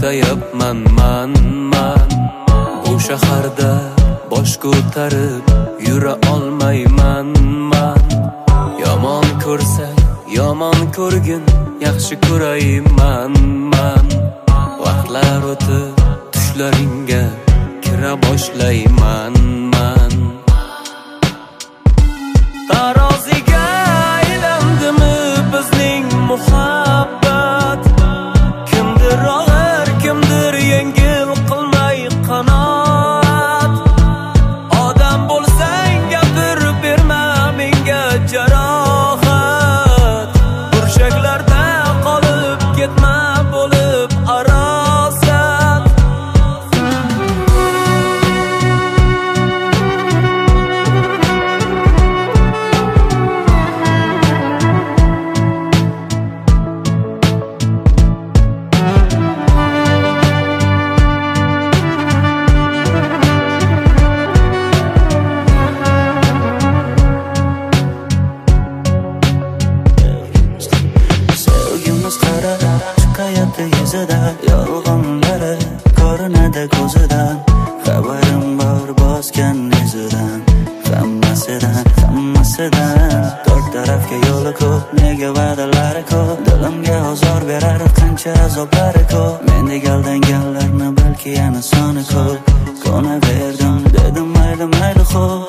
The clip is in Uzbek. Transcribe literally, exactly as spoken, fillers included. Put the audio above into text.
to'xtayapman man man. Bu shaharda bosh ko'tarib yura olmayman man. Yomon ko'rsang yomon ko'rgin, yaxshi ko'rayman man. Vaqtlar o'tib tushlaringga kira boshlayman man. Taroziga aylandimi bizning muhabbat? Kimdir og'ir, kimdir yengil qilmay qanoat. Odam bo'lsang gapirib berma menga jarohat. Burchaklarda qolib ketma bo'lib arosat. Chiqayapti yuzida, yolg'onlari ko'rinadi ko'zidan. Xabarim bor bosgan izidan, hammasidan, hammasidan. To'rt tarafga yo'li ko'p, nega va'dalari ko'p. Dilimga ozor berar qancha azoblari ko'p. Mendek aldanganlarni balki yana soni ko'p. Ko'naverdim dedim mayli mayli xo'p.